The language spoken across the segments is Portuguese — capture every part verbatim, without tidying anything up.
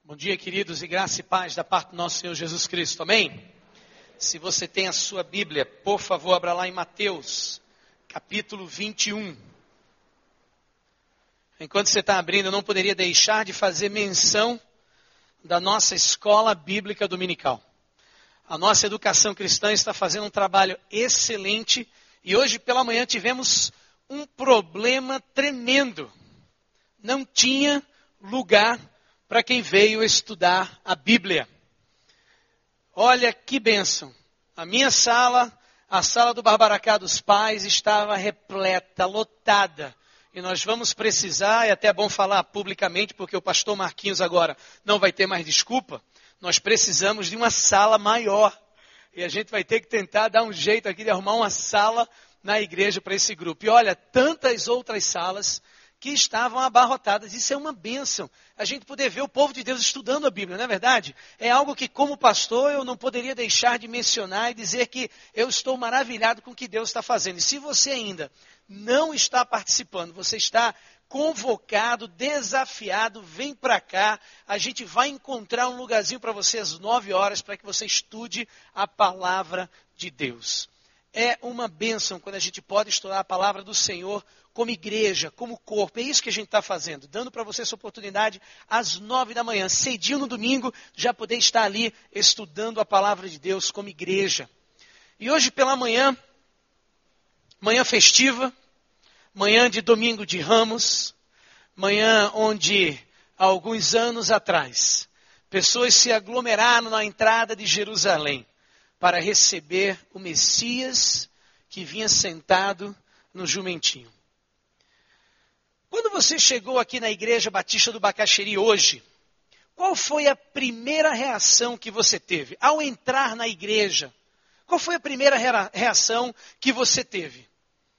Bom dia, queridos, e graça e paz da parte do nosso Senhor Jesus Cristo, amém? Se você tem a sua Bíblia, por favor, abra lá em Mateus, capítulo vinte e um. Enquanto você está abrindo, eu não poderia deixar de fazer menção da nossa escola bíblica dominical. A nossa educação cristã está fazendo um trabalho excelente e hoje pela manhã tivemos um problema tremendo. Não tinha lugar para quem veio estudar a Bíblia. Olha que bênção. A minha sala, a sala do Barbaracá dos Pais, estava repleta, lotada. E nós vamos precisar, é até bom falar publicamente, porque o pastor Marquinhos agora não vai ter mais desculpa. Nós precisamos de uma sala maior. E a gente vai ter que tentar dar um jeito aqui de arrumar uma sala na igreja para esse grupo. E olha, tantas outras salas que estavam abarrotadas. Isso é uma bênção. A gente poder ver o povo de Deus estudando a Bíblia, não é verdade? É algo que, como pastor, eu não poderia deixar de mencionar e dizer que eu estou maravilhado com o que Deus está fazendo. E se você ainda não está participando, você está convocado, desafiado, vem para cá. A gente vai encontrar um lugarzinho para você às nove horas para que você estude a palavra de Deus. É uma bênção quando a gente pode estudar a palavra do Senhor como igreja, como corpo. É isso que a gente está fazendo, dando para você essa oportunidade às nove da manhã, cedinho no domingo, já poder estar ali estudando a palavra de Deus como igreja. E hoje pela manhã, manhã festiva, manhã de domingo de Ramos, manhã onde há alguns anos atrás, pessoas se aglomeraram na entrada de Jerusalém para receber o Messias que vinha sentado no jumentinho. Quando você chegou aqui na Igreja Batista do Bacaxeri hoje, qual foi a primeira reação que você teve? Ao entrar na igreja, qual foi a primeira reação que você teve?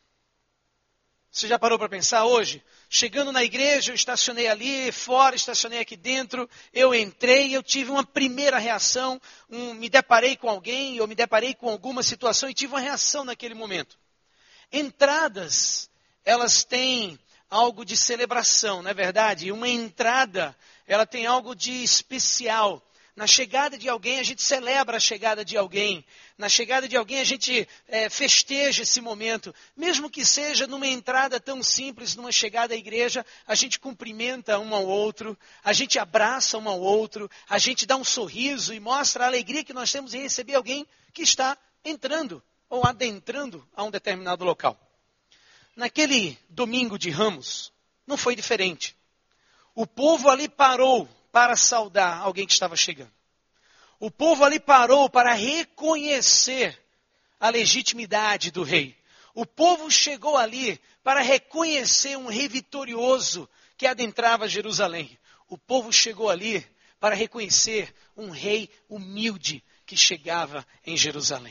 Você já parou para pensar hoje? Chegando na igreja, eu estacionei ali fora, estacionei aqui dentro, eu entrei, eu tive uma primeira reação, um, me deparei com alguém, ou me deparei com alguma situação e tive uma reação naquele momento. Entradas, elas têm algo de celebração, não é verdade? Uma entrada, ela tem algo de especial. Na chegada de alguém, a gente celebra a chegada de alguém. Na chegada de alguém, a gente é, festeja esse momento. Mesmo que seja numa entrada tão simples, numa chegada à igreja, a gente cumprimenta um ao outro, a gente abraça um ao outro, a gente dá um sorriso e mostra a alegria que nós temos em receber alguém que está entrando ou adentrando a um determinado local. Naquele domingo de Ramos, não foi diferente. O povo ali parou para saudar alguém que estava chegando. O povo ali parou para reconhecer a legitimidade do rei. O povo chegou ali para reconhecer um rei vitorioso que adentrava Jerusalém. O povo chegou ali para reconhecer um rei humilde que chegava em Jerusalém.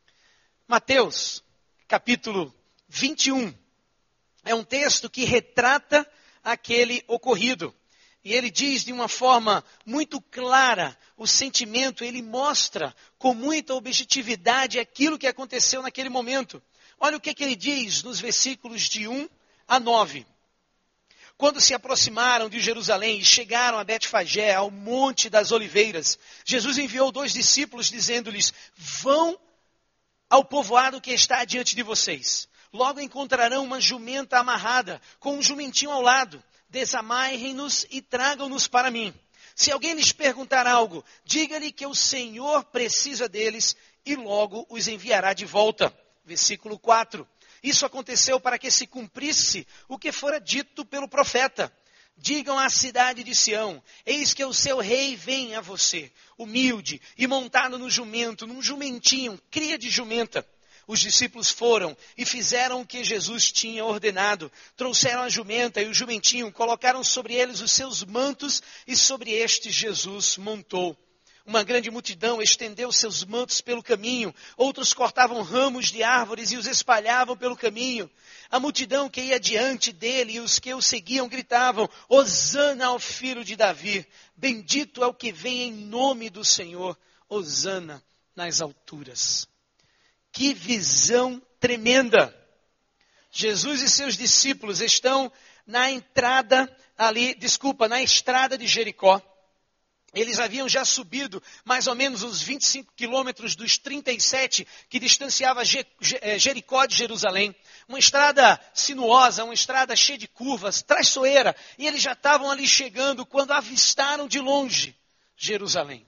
Mateus, capítulo vinte e um, é um texto que retrata aquele ocorrido. E ele diz de uma forma muito clara o sentimento, ele mostra com muita objetividade aquilo que aconteceu naquele momento. Olha o que, que ele diz nos versículos de um a nove. Quando se aproximaram de Jerusalém e chegaram a Betfagé, ao Monte das Oliveiras, Jesus enviou dois discípulos dizendo-lhes: vão ao povoado que está diante de vocês. Logo encontrarão uma jumenta amarrada, com um jumentinho ao lado. Desamarrem-nos e tragam-nos para mim. Se alguém lhes perguntar algo, diga-lhe que o Senhor precisa deles e logo os enviará de volta. Versículo quatro. Isso aconteceu para que se cumprisse o que fora dito pelo profeta. Digam à cidade de Sião: eis que o seu rei vem a você, humilde e montado no jumento, num jumentinho, cria de jumenta. Os discípulos foram e fizeram o que Jesus tinha ordenado. Trouxeram a jumenta e o jumentinho, colocaram sobre eles os seus mantos e sobre estes Jesus montou. Uma grande multidão estendeu seus mantos pelo caminho. Outros cortavam ramos de árvores e os espalhavam pelo caminho. A multidão que ia diante dele e os que o seguiam gritavam: Hosana ao filho de Davi. Bendito é o que vem em nome do Senhor. Hosana nas alturas. Que visão tremenda! Jesus e seus discípulos estão na entrada ali, desculpa, na estrada de Jericó. Eles haviam já subido mais ou menos uns vinte e cinco quilômetros dos trinta e sete que distanciava Jericó de Jerusalém. Uma estrada sinuosa, uma estrada cheia de curvas, traiçoeira. E eles já estavam ali chegando quando avistaram de longe Jerusalém.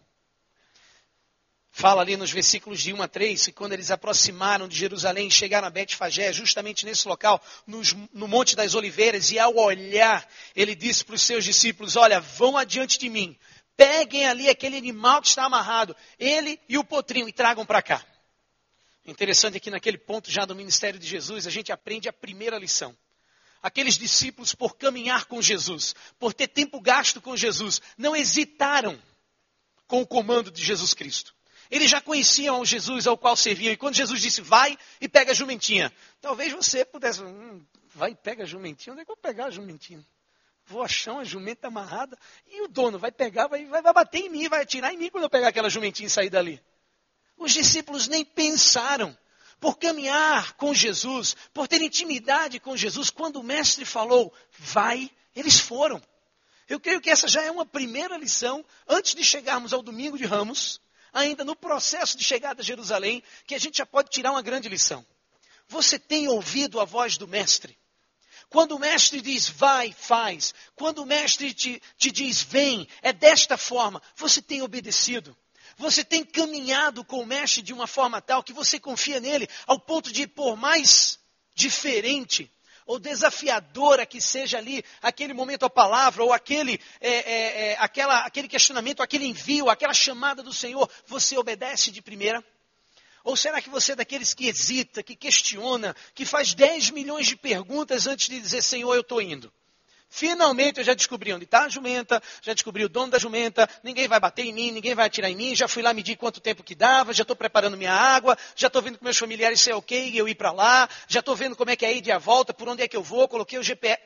Fala ali nos versículos de um a três, que quando eles aproximaram de Jerusalém e chegaram a Betfagé, justamente nesse local, nos, no Monte das Oliveiras, e ao olhar, ele disse para os seus discípulos, olha, vão adiante de mim. Peguem ali aquele animal que está amarrado, ele e o potrinho, e tragam para cá. Interessante é que naquele ponto já do ministério de Jesus, a gente aprende a primeira lição. Aqueles discípulos, por caminhar com Jesus, por ter tempo gasto com Jesus, não hesitaram com o comando de Jesus Cristo. Eles já conheciam o Jesus ao qual serviam, e quando Jesus disse, vai e pega a jumentinha. Talvez você pudesse, hum, vai e pega a jumentinha, onde é que eu vou pegar a jumentinha? Vou achar uma jumenta amarrada e o dono vai pegar, vai, vai, vai bater em mim, vai atirar em mim quando eu pegar aquela jumentinha e sair dali. Os discípulos nem pensaram. Por caminhar com Jesus, por ter intimidade com Jesus, quando o mestre falou, vai, eles foram. Eu creio que essa já é uma primeira lição, antes de chegarmos ao domingo de Ramos, ainda no processo de chegada a Jerusalém, que a gente já pode tirar uma grande lição. Você tem ouvido a voz do mestre? Quando o mestre diz, vai, faz. Quando o mestre te, te diz, vem, é desta forma. Você tem obedecido. Você tem caminhado com o mestre de uma forma tal que você confia nele ao ponto de, por mais diferente ou desafiadora que seja ali aquele momento a palavra ou aquele, é, é, é, aquela, aquele questionamento, aquele envio, aquela chamada do Senhor, você obedece de primeira? Ou será que você é daqueles que hesita, que questiona, que faz dez milhões de perguntas antes de dizer, Senhor, eu estou indo? Finalmente eu já descobri onde está a jumenta, já descobri o dono da jumenta, ninguém vai bater em mim, ninguém vai atirar em mim, já fui lá medir quanto tempo que dava, já estou preparando minha água, já estou vendo com meus familiares se é ok eu ir para lá, já estou vendo como é que é a ida e a volta, por onde é que eu vou, coloquei o G P S.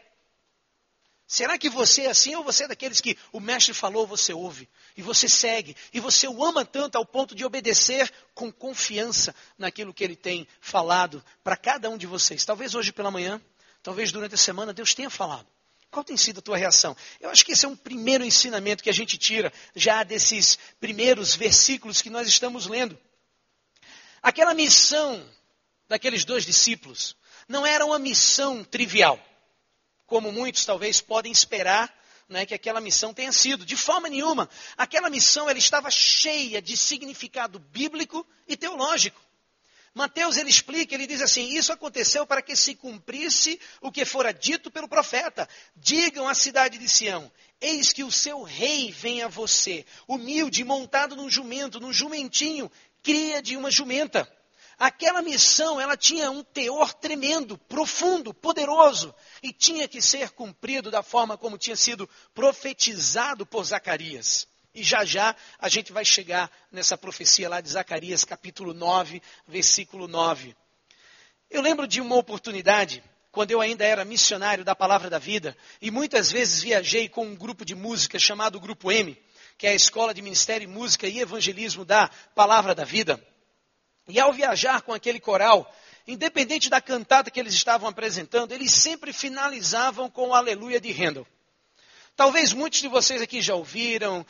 Será que você é assim ou você é daqueles que o mestre falou, você ouve, e você segue, e você o ama tanto ao ponto de obedecer com confiança naquilo que ele tem falado para cada um de vocês? Talvez hoje pela manhã, talvez durante a semana Deus tenha falado. Qual tem sido a tua reação? Eu acho que esse é um primeiro ensinamento que a gente tira já desses primeiros versículos que nós estamos lendo. Aquela missão daqueles dois discípulos não era uma missão trivial, como muitos talvez podem esperar, né, que aquela missão tenha sido. De forma nenhuma. Aquela missão ela estava cheia de significado bíblico e teológico. Mateus, ele explica, ele diz assim, isso aconteceu para que se cumprisse o que fora dito pelo profeta. Digam à cidade de Sião, eis que o seu rei vem a você, humilde, montado num jumento, num jumentinho, cria de uma jumenta. Aquela missão, ela tinha um teor tremendo, profundo, poderoso, e tinha que ser cumprido da forma como tinha sido profetizado por Zacarias. E já já a gente vai chegar nessa profecia lá de Zacarias, capítulo nove, versículo nove. Eu lembro de uma oportunidade, quando eu ainda era missionário da Palavra da Vida, e muitas vezes viajei com um grupo de música chamado Grupo M, que é a Escola de Ministério e Música e Evangelismo da Palavra da Vida. E ao viajar com aquele coral, independente da cantata que eles estavam apresentando, eles sempre finalizavam com o Aleluia de Handel. Talvez muitos de vocês aqui já ouviram,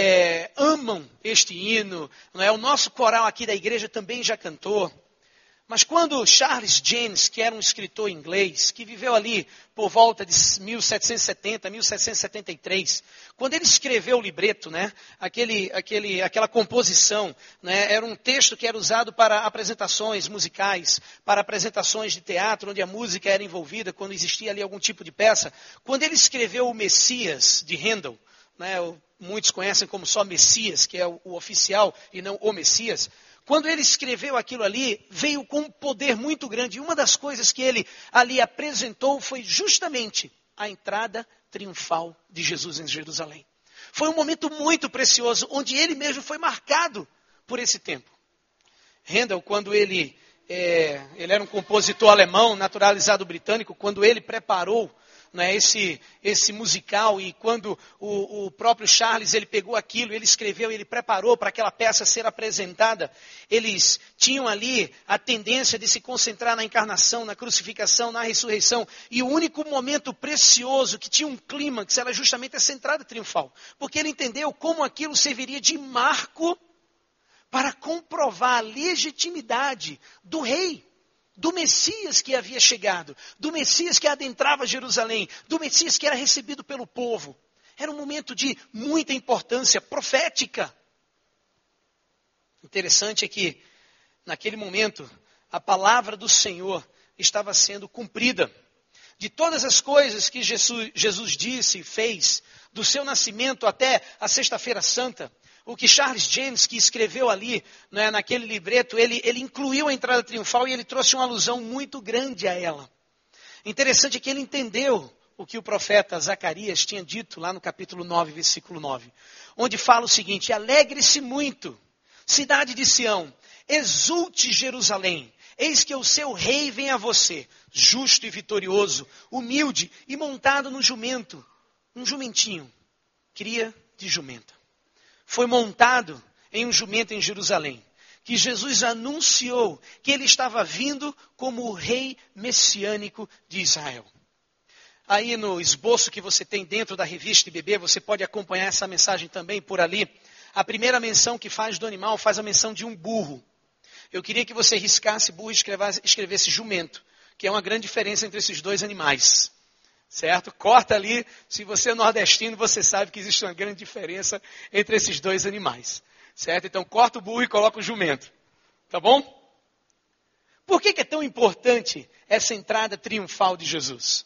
é, amam este hino, não é? O nosso coral aqui da igreja também já cantou. Mas quando Charles James, que era um escritor inglês, que viveu ali por volta de mil setecentos e setenta, mil setecentos e setenta e três, quando ele escreveu o libreto, né, aquele, aquele, aquela composição, né, era um texto que era usado para apresentações musicais, para apresentações de teatro, onde a música era envolvida, quando existia ali algum tipo de peça. Quando ele escreveu o Messias, de Handel, né, muitos conhecem como só Messias, que é o, o oficial e não o Messias. Quando ele escreveu aquilo ali, veio com um poder muito grande. E uma das coisas que ele ali apresentou foi justamente a entrada triunfal de Jesus em Jerusalém. Foi um momento muito precioso, onde ele mesmo foi marcado por esse tempo. Handel, quando ele, é, ele era um compositor alemão, naturalizado britânico, quando ele preparou não é, esse, esse musical, e quando o, o próprio Charles ele pegou aquilo, ele escreveu, ele preparou para aquela peça ser apresentada, eles tinham ali a tendência de se concentrar na encarnação, na crucificação, na ressurreição, e o único momento precioso que tinha um clímax era justamente essa entrada triunfal, porque ele entendeu como aquilo serviria de marco para comprovar a legitimidade do rei, do Messias que havia chegado, do Messias que adentrava Jerusalém, do Messias que era recebido pelo povo. Era um momento de muita importância profética. Interessante é que, naquele momento, a palavra do Senhor estava sendo cumprida. De todas as coisas que Jesus, Jesus disse e fez, do seu nascimento até a Sexta-feira Santa, o que Charles James, que escreveu ali, né, naquele livreto, ele, ele incluiu a entrada triunfal e ele trouxe uma alusão muito grande a ela. Interessante é que ele entendeu o que o profeta Zacarias tinha dito lá no capítulo nove, versículo nove, onde fala o seguinte: alegre-se muito, cidade de Sião, exulte Jerusalém, eis que o seu rei vem a você, justo e vitorioso, humilde e montado no jumento, um jumentinho, cria de jumenta. Foi montado em um jumento em Jerusalém, que Jesus anunciou que ele estava vindo como o rei messiânico de Israel. Aí no esboço que você tem dentro da revista I B B, você pode acompanhar essa mensagem também por ali. A primeira menção que faz do animal faz a menção de um burro. Eu queria que você riscasse burro e escrevesse, escrevesse jumento, que é uma grande diferença entre esses dois animais. Certo? Corta ali, se você é nordestino, você sabe que existe uma grande diferença entre esses dois animais. Certo? Então corta o burro e coloca o jumento. Tá bom? Por que que é tão importante essa entrada triunfal de Jesus?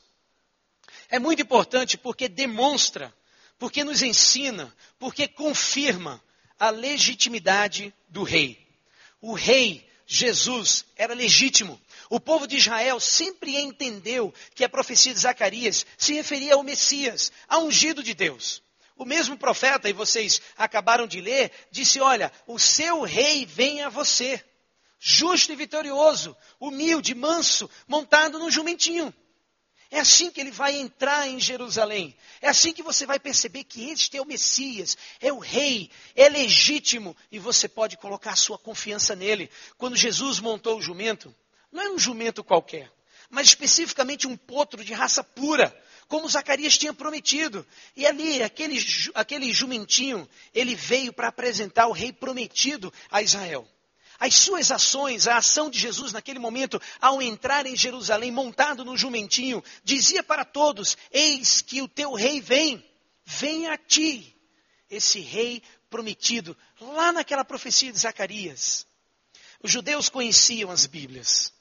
É muito importante porque demonstra, porque nos ensina, porque confirma a legitimidade do rei. O rei Jesus era legítimo. O povo de Israel sempre entendeu que a profecia de Zacarias se referia ao Messias, ao ungido de Deus. O mesmo profeta, e vocês acabaram de ler, disse: olha, o seu rei vem a você, justo e vitorioso, humilde, manso, montado num jumentinho. É assim que ele vai entrar em Jerusalém. É assim que você vai perceber que este é o Messias, é o rei, é legítimo, e você pode colocar a sua confiança nele. Quando Jesus montou o jumento, não era um jumento qualquer, mas especificamente um potro de raça pura, como Zacarias tinha prometido. E ali, aquele, aquele jumentinho, ele veio para apresentar o rei prometido a Israel. As suas ações, a ação de Jesus naquele momento, ao entrar em Jerusalém montado no jumentinho, dizia para todos: eis que o teu rei vem, vem a ti. Esse rei prometido, lá naquela profecia de Zacarias. Os judeus conheciam as Bíblias.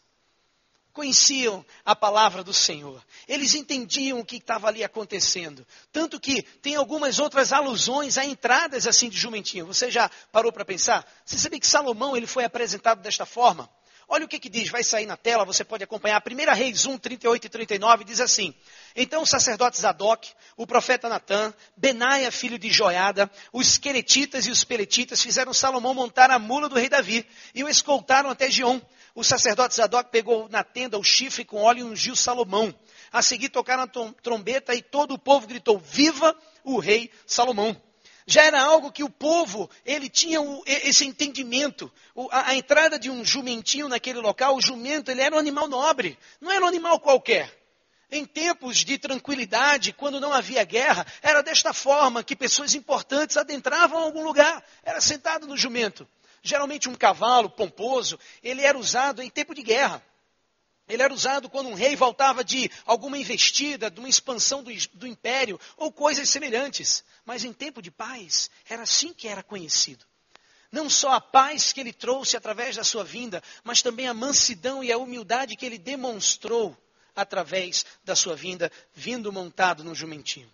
Conheciam a palavra do Senhor. Eles entendiam o que estava ali acontecendo. Tanto que tem algumas outras alusões a entradas assim de jumentinho. Você já parou para pensar? Você sabia que Salomão ele foi apresentado desta forma? Olha o que, que diz, vai sair na tela, você pode acompanhar. primeira Reis um, trinta e oito e trinta e nove diz assim: então o sacerdote Zadok, o profeta Natã, Benaia, filho de Joiada, os queretitas e os peletitas fizeram Salomão montar a mula do rei Davi e o escoltaram até Giom. O sacerdote Zadok pegou na tenda o chifre com óleo e ungiu Salomão. A seguir tocaram a trombeta e todo o povo gritou: viva o rei Salomão. Já era algo que o povo, ele tinha o, esse entendimento. O, a, a entrada de um jumentinho naquele local, o jumento, ele era um animal nobre, não era um animal qualquer. Em tempos de tranquilidade, quando não havia guerra, era desta forma que pessoas importantes adentravam algum lugar. Era sentado no jumento. Geralmente um cavalo pomposo, ele era usado em tempo de guerra. Ele era usado quando um rei voltava de alguma investida, de uma expansão do, do império, ou coisas semelhantes. Mas em tempo de paz, era assim que era conhecido. Não só a paz que ele trouxe através da sua vinda, mas também a mansidão e a humildade que ele demonstrou através da sua vinda, vindo montado num jumentinho.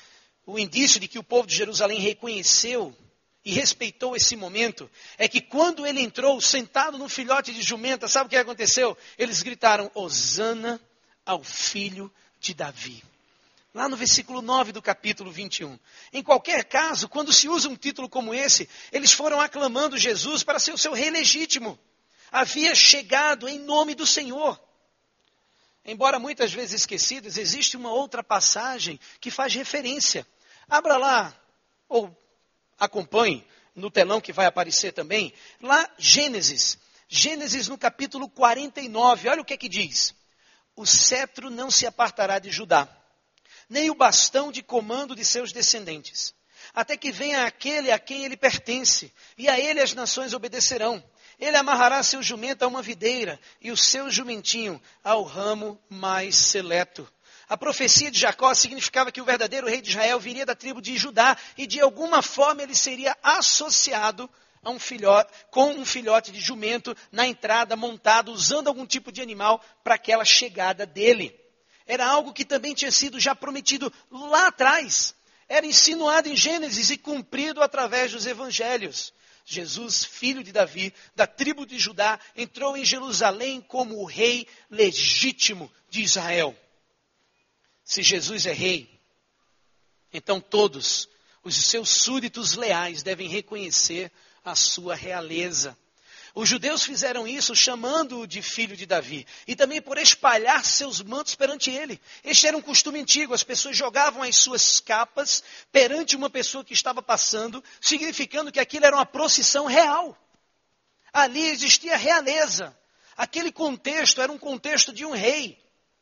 O indício de que o povo de Jerusalém reconheceu e respeitou esse momento é que quando ele entrou sentado no filhote de jumenta, sabe o que aconteceu? Eles gritaram: Hosana ao filho de Davi. Lá no versículo nove do capítulo vinte e um. Em qualquer caso, quando se usa um título como esse, eles foram aclamando Jesus para ser o seu rei legítimo. Havia chegado em nome do Senhor. embora muitas vezes esquecidas, existe uma outra passagem que faz referência. Abra lá, ou acompanhe no telão que vai aparecer também, lá Gênesis. Gênesis no capítulo quarenta e nove, olha o que é que diz. O cetro não se apartará de Judá, nem o bastão de comando de seus descendentes, até que venha aquele a quem ele pertence, e a ele as nações obedecerão. Ele amarrará seu jumento a uma videira, e o seu jumentinho ao ramo mais seleto. A profecia de Jacó significava que o verdadeiro rei de Israel viria da tribo de Judá, e de alguma forma ele seria associado a um filhote, com um filhote de jumento na entrada, montado, usando algum tipo de animal para aquela chegada dele. Era algo que também tinha sido já prometido lá atrás. Era insinuado em Gênesis e cumprido através dos evangelhos. Jesus, filho de Davi, da tribo de Judá, entrou em Jerusalém como o rei legítimo de Israel. Se Jesus é rei, então todos os seus súditos leais devem reconhecer a sua realeza. Os judeus fizeram isso chamando-o de filho de Davi e também por espalhar seus mantos perante ele. Este era um costume antigo, as pessoas jogavam as suas capas perante uma pessoa que estava passando, significando que aquilo era uma procissão real. Ali existia realeza. Aquele contexto era um contexto de um rei.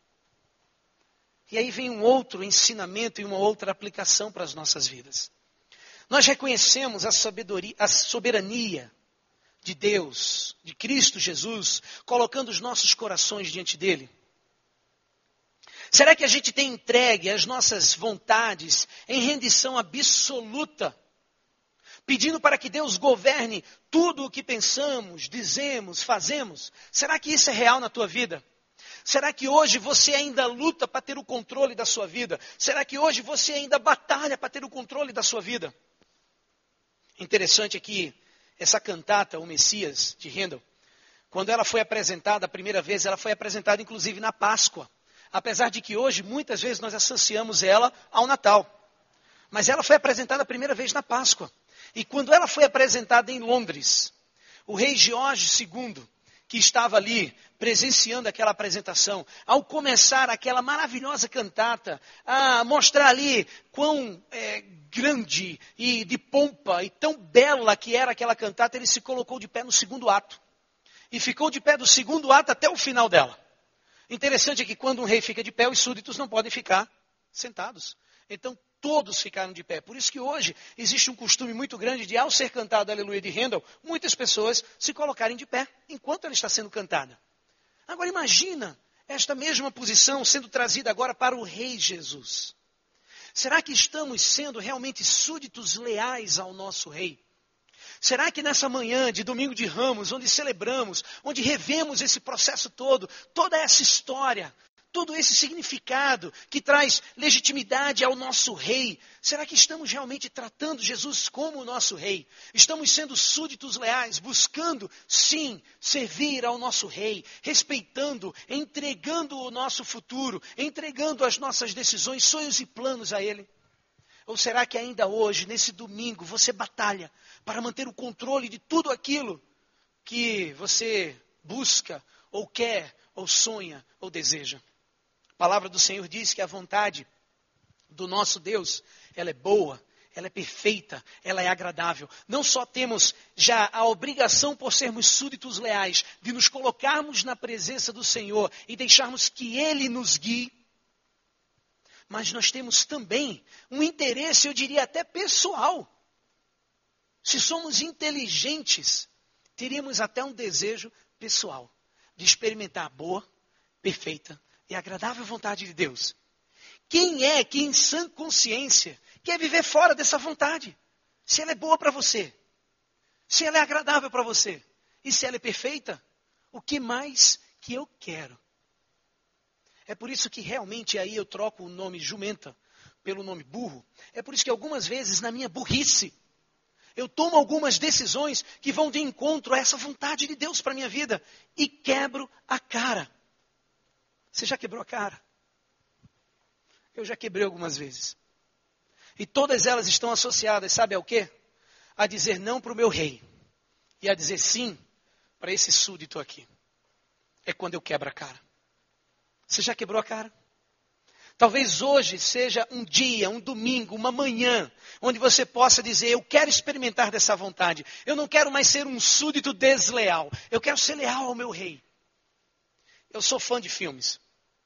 E aí vem um outro ensinamento e uma outra aplicação para as nossas vidas. Nós reconhecemos a sabedoria, a soberania de Deus, de Cristo Jesus, colocando os nossos corações diante dele. Será que a gente tem entregue as nossas vontades em rendição absoluta, pedindo para que Deus governe tudo o que pensamos, dizemos, fazemos? Será que isso é real na tua vida? Será que hoje você ainda luta para ter o controle da sua vida? Será que hoje você ainda batalha para ter o controle da sua vida? Interessante é que essa cantata, o Messias, de Handel, quando ela foi apresentada a primeira vez, ela foi apresentada inclusive na Páscoa. Apesar de que hoje, muitas vezes, nós associamos ela ao Natal. Mas ela foi apresentada a primeira vez na Páscoa. E quando ela foi apresentada em Londres, o rei George segundo, que estava ali presenciando aquela apresentação, ao começar aquela maravilhosa cantata, a mostrar ali quão é, grande e de pompa e tão bela que era aquela cantata, ele se colocou de pé no segundo ato. E ficou de pé do segundo ato até o final dela. Interessante é que quando um rei fica de pé, os súditos não podem ficar sentados. Então todos ficaram de pé. Por isso que hoje existe um costume muito grande de, ao ser cantado Aleluia de Handel, muitas pessoas se colocarem de pé enquanto ela está sendo cantada. Agora imagina esta mesma posição sendo trazida agora para o Rei Jesus. Será que estamos sendo realmente súditos leais ao nosso Rei? Será que nessa manhã de Domingo de Ramos, onde celebramos, onde revemos esse processo todo, toda essa história, todo esse significado que traz legitimidade ao nosso rei, será que estamos realmente tratando Jesus como o nosso rei? Estamos sendo súditos leais, buscando, sim, servir ao nosso rei, respeitando, entregando o nosso futuro, entregando as nossas decisões, sonhos e planos a ele? Ou será que ainda hoje, nesse domingo, você batalha para manter o controle de tudo aquilo que você busca, ou quer, ou sonha, ou deseja? A palavra do Senhor diz que a vontade do nosso Deus, ela é boa, ela é perfeita, ela é agradável. Não só temos já a obrigação, por sermos súditos leais, de nos colocarmos na presença do Senhor e deixarmos que Ele nos guie, mas nós temos também um interesse, eu diria até pessoal. Se somos inteligentes, teríamos até um desejo pessoal de experimentar a boa, perfeita e agradável vontade de Deus. Quem é que em sã consciência quer viver fora dessa vontade? Se ela é boa para você, se ela é agradável para você e se ela é perfeita, o que mais que eu quero? É por isso que realmente aí eu troco o nome jumenta pelo nome burro. É por isso que algumas vezes na minha burrice, eu tomo algumas decisões que vão de encontro a essa vontade de Deus para a minha vida e quebro a cara. Você já quebrou a cara? Eu já quebrei algumas vezes. E todas elas estão associadas, sabe ao quê? A dizer não para o meu rei. E a dizer sim para esse súdito aqui. É quando eu quebro a cara. Você já quebrou a cara? Talvez hoje seja um dia, um domingo, uma manhã, onde você possa dizer, eu quero experimentar dessa vontade. Eu não quero mais ser um súdito desleal. Eu quero ser leal ao meu rei. Eu sou fã de filmes.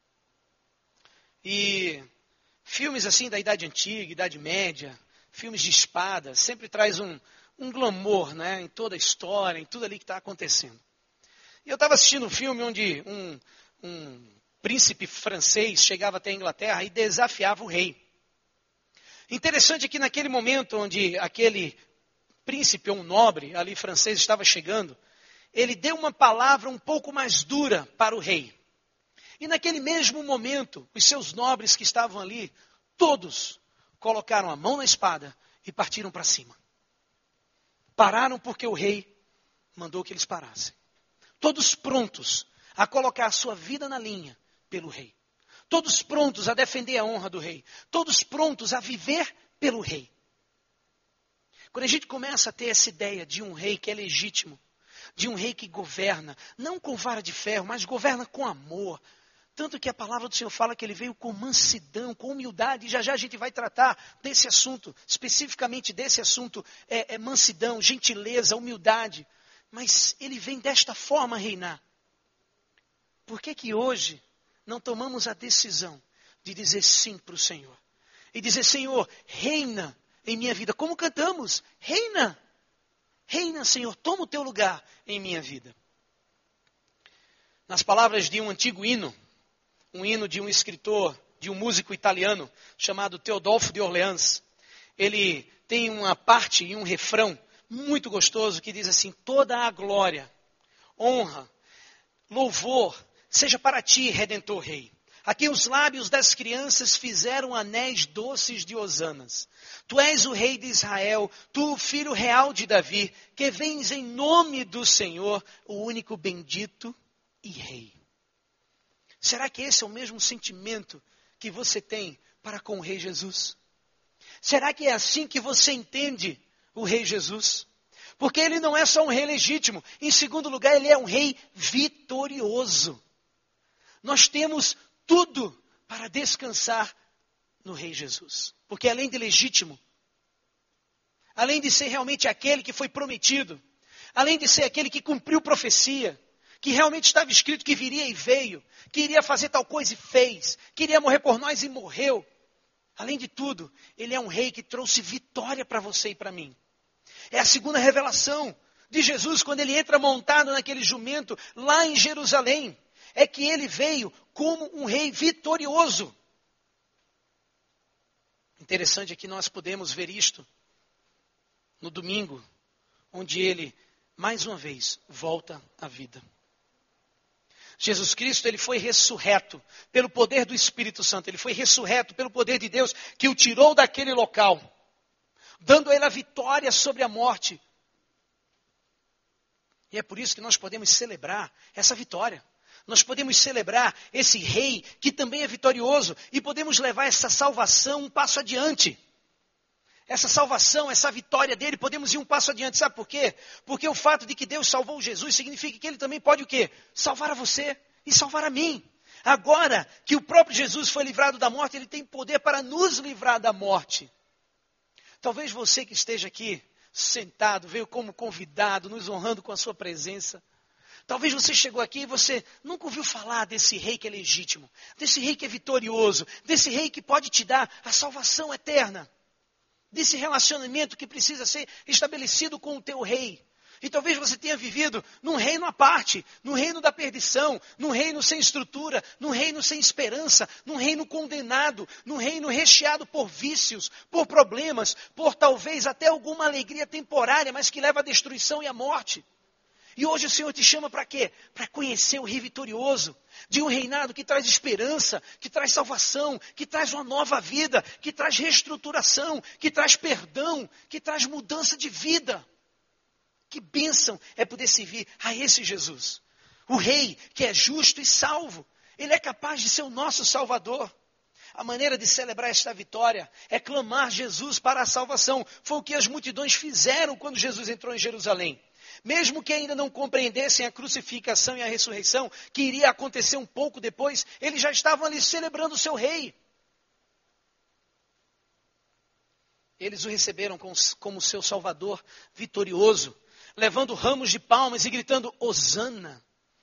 E filmes assim da Idade Antiga, Idade Média, filmes de espada, sempre traz um, um glamour, né, em toda a história, em tudo ali que está acontecendo. E eu estava assistindo um filme onde um... um príncipe francês chegava até a Inglaterra e desafiava o rei. Interessante é que naquele momento onde aquele príncipe ou um nobre ali francês estava chegando, ele deu uma palavra um pouco mais dura para o rei. E naquele mesmo momento, os seus nobres que estavam ali, todos colocaram a mão na espada e partiram para cima. Pararam porque o rei mandou que eles parassem. Todos prontos a colocar a sua vida na linha pelo rei. Todos prontos a defender a honra do rei. Todos prontos a viver pelo rei. Quando a gente começa a ter essa ideia de um rei que é legítimo, de um rei que governa, não com vara de ferro, mas governa com amor. Tanto que a palavra do Senhor fala que ele veio com mansidão, com humildade, e já já a gente vai tratar desse assunto, especificamente desse assunto, é, é mansidão, gentileza, humildade. Mas ele vem desta forma reinar. Por que que hoje não tomamos a decisão de dizer sim para o Senhor? E dizer, Senhor, reina em minha vida. Como cantamos? Reina. Reina, Senhor, toma o teu lugar em minha vida. Nas palavras de um antigo hino, um hino de um escritor, de um músico italiano, chamado Teodolfo de Orleans, ele tem uma parte e um refrão muito gostoso que diz assim, toda a glória, honra, louvor, seja para ti, Redentor Rei, a quem os lábios das crianças fizeram anéis doces de hosanas. Tu és o Rei de Israel, tu o Filho real de Davi, que vens em nome do Senhor, o único bendito e Rei. Será que esse é o mesmo sentimento que você tem para com o Rei Jesus? Será que é assim que você entende o Rei Jesus? Porque ele não é só um rei legítimo. Em segundo lugar, ele é um rei vitorioso. Nós temos tudo para descansar no Rei Jesus. Porque além de legítimo, além de ser realmente aquele que foi prometido, além de ser aquele que cumpriu profecia, que realmente estava escrito que viria e veio, que iria fazer tal coisa e fez, que iria morrer por nós e morreu. Além de tudo, ele é um rei que trouxe vitória para você e para mim. É a segunda revelação de Jesus, quando ele entra montado naquele jumento lá em Jerusalém. É que ele veio como um rei vitorioso. Interessante é que nós podemos ver isto no domingo, onde ele, mais uma vez, volta à vida. Jesus Cristo, ele foi ressurreto pelo poder do Espírito Santo. Ele foi ressurreto pelo poder de Deus que o tirou daquele local, dando a ele a vitória sobre a morte. E é por isso que nós podemos celebrar essa vitória. Nós podemos celebrar esse rei que também é vitorioso e podemos levar essa salvação um passo adiante. Essa salvação, essa vitória dele, podemos ir um passo adiante. Sabe por quê? Porque o fato de que Deus salvou Jesus significa que ele também pode o quê? Salvar a você e salvar a mim. Agora que o próprio Jesus foi livrado da morte, ele tem poder para nos livrar da morte. Talvez você que esteja aqui sentado, veio como convidado, nos honrando com a sua presença. Talvez você chegou aqui e você nunca ouviu falar desse rei que é legítimo, desse rei que é vitorioso, desse rei que pode te dar a salvação eterna, desse relacionamento que precisa ser estabelecido com o teu rei. E talvez você tenha vivido num reino à parte, num reino da perdição, num reino sem estrutura, num reino sem esperança, num reino condenado, num reino recheado por vícios, por problemas, por talvez até alguma alegria temporária, mas que leva à destruição e à morte. E hoje o Senhor te chama para quê? Para conhecer o rei vitorioso, de um reinado que traz esperança, que traz salvação, que traz uma nova vida, que traz reestruturação, que traz perdão, que traz mudança de vida. Que bênção é poder servir a esse Jesus. O rei que é justo e salvo. Ele é capaz de ser o nosso Salvador. A maneira de celebrar esta vitória é clamar Jesus para a salvação. Foi o que as multidões fizeram quando Jesus entrou em Jerusalém. Mesmo que ainda não compreendessem a crucificação e a ressurreição, que iria acontecer um pouco depois, eles já estavam ali celebrando o seu rei. Eles o receberam como seu Salvador vitorioso, levando ramos de palmas e gritando, Hosana.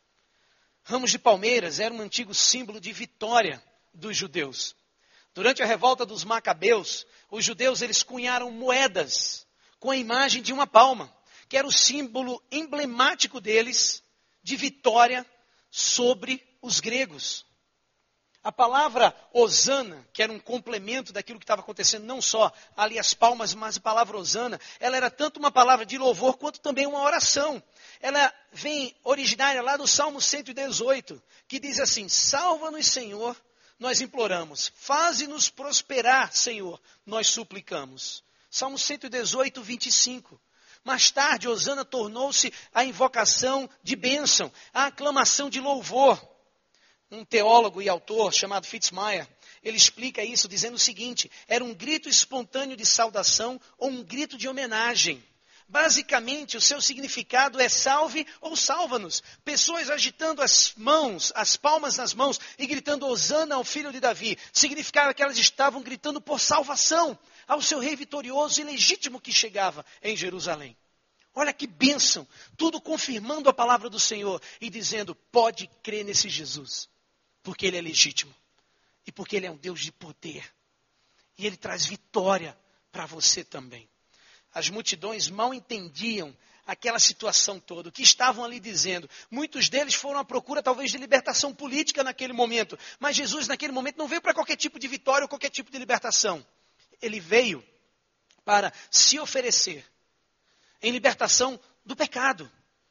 Ramos de palmeiras era um antigo símbolo de vitória dos judeus. Durante a revolta dos Macabeus, os judeus eles cunharam moedas com a imagem de uma palma, que era o símbolo emblemático deles de vitória sobre os gregos. A palavra Hosana, que era um complemento daquilo que estava acontecendo, não só ali as palmas, mas a palavra Hosana, ela era tanto uma palavra de louvor quanto também uma oração. Ela vem originária lá do Salmo cento e dezoito, que diz assim, salva-nos, Senhor, nós imploramos. Faze-nos prosperar, Senhor, nós suplicamos. Salmo cento e dezoito, vinte e cinco. Mais tarde, Hosana tornou-se a invocação de bênção, a aclamação de louvor. Um teólogo e autor chamado Fitzmyer, ele explica isso dizendo o seguinte, era um grito espontâneo de saudação ou um grito de homenagem. Basicamente, o seu significado é salve ou salva-nos. Pessoas agitando as mãos, as palmas nas mãos e gritando Hosana ao filho de Davi. Significava que elas estavam gritando por salvação ao seu rei vitorioso e legítimo que chegava em Jerusalém. Olha que bênção, tudo confirmando a palavra do Senhor e dizendo, pode crer nesse Jesus, porque ele é legítimo e porque ele é um Deus de poder. E ele traz vitória para você também. As multidões mal entendiam aquela situação toda, o que estavam ali dizendo. Muitos deles foram à procura talvez de libertação política naquele momento, mas Jesus naquele momento não veio para qualquer tipo de vitória ou qualquer tipo de libertação. Ele veio para se oferecer em libertação do pecado,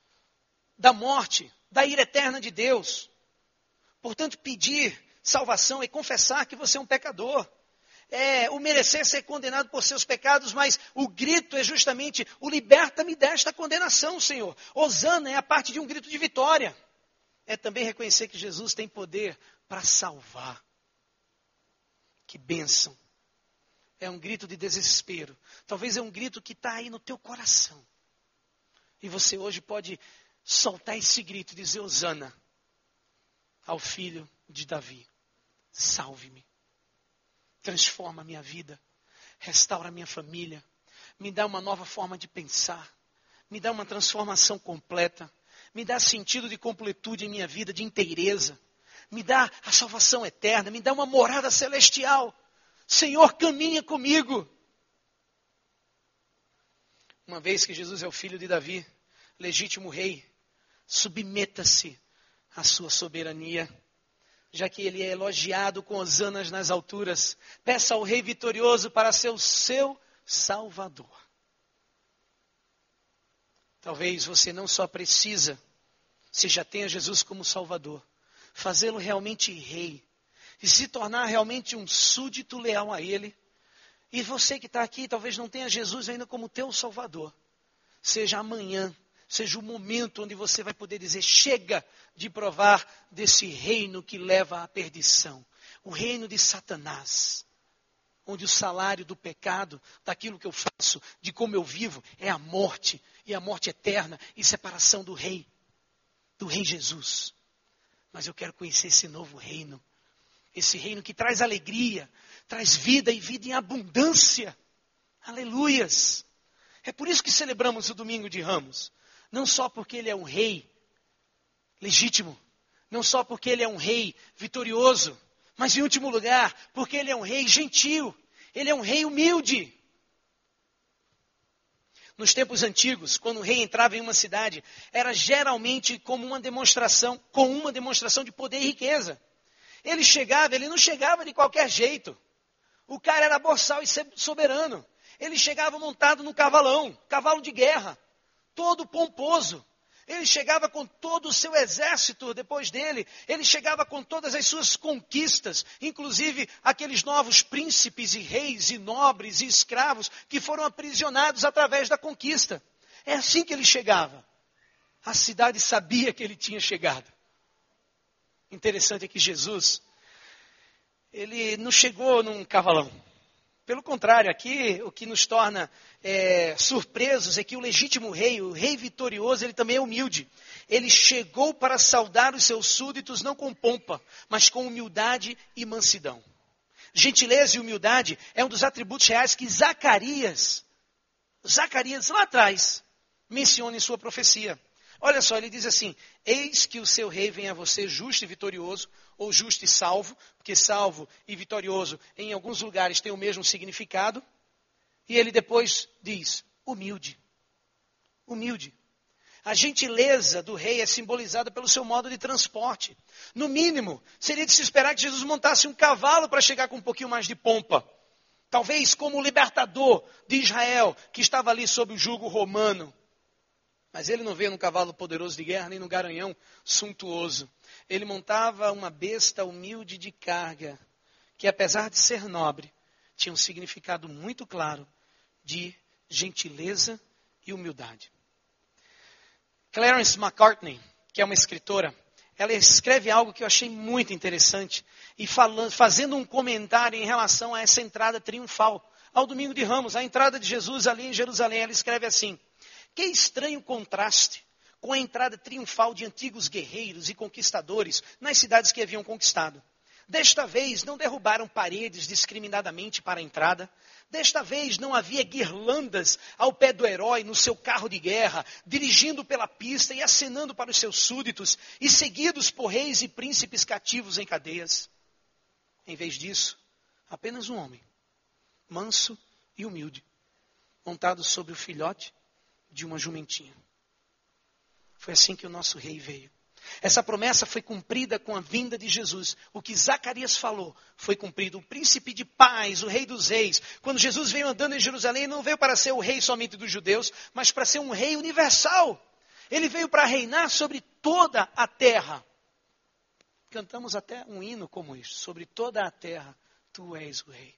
da morte, da ira eterna de Deus. Portanto, pedir salvação é confessar que você é um pecador. É o merecer ser condenado por seus pecados, mas o grito é justamente o liberta-me desta condenação, Senhor. Hosana é a parte de um grito de vitória. É também reconhecer que Jesus tem poder para salvar. Que bênção. É um grito de desespero. Talvez é um grito que está aí no teu coração. E você hoje pode soltar esse grito e dizer, Hosana ao filho de Davi. Salve-me. Transforma a minha vida. Restaura a minha família. Me dá uma nova forma de pensar. Me dá uma transformação completa. Me dá sentido de completude em minha vida, de inteireza. Me dá a salvação eterna. Me dá uma morada celestial. Senhor, caminha comigo. Uma vez que Jesus é o filho de Davi, legítimo rei, submeta-se à sua soberania. Já que ele é elogiado com hosanas nas alturas, peça ao rei vitorioso para ser o seu salvador. Talvez você não só precisa, se já tenha Jesus como salvador, fazê-lo realmente rei, e se tornar realmente um súdito leal a ele. E você que está aqui, talvez não tenha Jesus ainda como teu salvador. Seja amanhã, seja o momento onde você vai poder dizer, chega de provar desse reino que leva à perdição. O reino de Satanás, onde o salário do pecado, daquilo que eu faço, de como eu vivo, é a morte, e a morte eterna, e separação do rei, do rei Jesus. Mas eu quero conhecer esse novo reino, esse reino que traz alegria, traz vida e vida em abundância. Aleluias! É por isso que celebramos o Domingo de Ramos. Não só porque ele é um rei legítimo, não só porque ele é um rei vitorioso, mas em último lugar, porque ele é um rei gentil, ele é um rei humilde. Nos tempos antigos, quando o rei entrava em uma cidade, era geralmente como uma demonstração, com uma demonstração de poder e riqueza. Ele chegava, ele não chegava de qualquer jeito. O cara era boçal e soberano. Ele chegava montado no cavalão, cavalo de guerra, todo pomposo. Ele chegava com todo o seu exército depois dele. Ele chegava com todas as suas conquistas, inclusive aqueles novos príncipes e reis e nobres e escravos que foram aprisionados através da conquista. É assim que ele chegava. A cidade sabia que ele tinha chegado. Interessante é que Jesus, ele não chegou num cavalão. Pelo contrário, aqui o que nos torna é, surpresos é que o legítimo rei, o rei vitorioso, ele também é humilde. Ele chegou para saudar os seus súditos não com pompa, mas com humildade e mansidão. Gentileza e humildade é um dos atributos reais que Zacarias, Zacarias lá atrás, menciona em sua profecia. Olha só, ele diz assim: eis que o seu rei vem a você justo e vitorioso, ou justo e salvo, porque salvo e vitorioso em alguns lugares tem o mesmo significado. E ele depois diz, humilde, humilde. A gentileza do rei é simbolizada pelo seu modo de transporte. No mínimo, seria de se esperar que Jesus montasse um cavalo para chegar com um pouquinho mais de pompa. Talvez como o libertador de Israel, que estava ali sob o jugo romano. Mas ele não veio num cavalo poderoso de guerra, nem num garanhão suntuoso. Ele montava uma besta humilde de carga, que apesar de ser nobre, tinha um significado muito claro de gentileza e humildade. Clarence McCartney, que é uma escritora, ela escreve algo que eu achei muito interessante, e falando, fazendo um comentário em relação a essa entrada triunfal, ao domingo de Ramos, a entrada de Jesus ali em Jerusalém. Ela escreve assim: que estranho contraste com a entrada triunfal de antigos guerreiros e conquistadores nas cidades que haviam conquistado. Desta vez não derrubaram paredes discriminadamente para a entrada. Desta vez não havia guirlandas ao pé do herói no seu carro de guerra, dirigindo pela pista e acenando para os seus súditos, e seguidos por reis e príncipes cativos em cadeias. Em vez disso, apenas um homem, manso e humilde, montado sobre o filhote de uma jumentinha. Foi assim que o nosso rei veio. Essa promessa foi cumprida com a vinda de Jesus. O que Zacarias falou foi cumprido. O príncipe de paz, o rei dos reis. Quando Jesus veio andando em Jerusalém, não veio para ser o rei somente dos judeus, mas para ser um rei universal. Ele veio para reinar sobre toda a terra. Cantamos até um hino como este: sobre toda a terra, tu és o rei.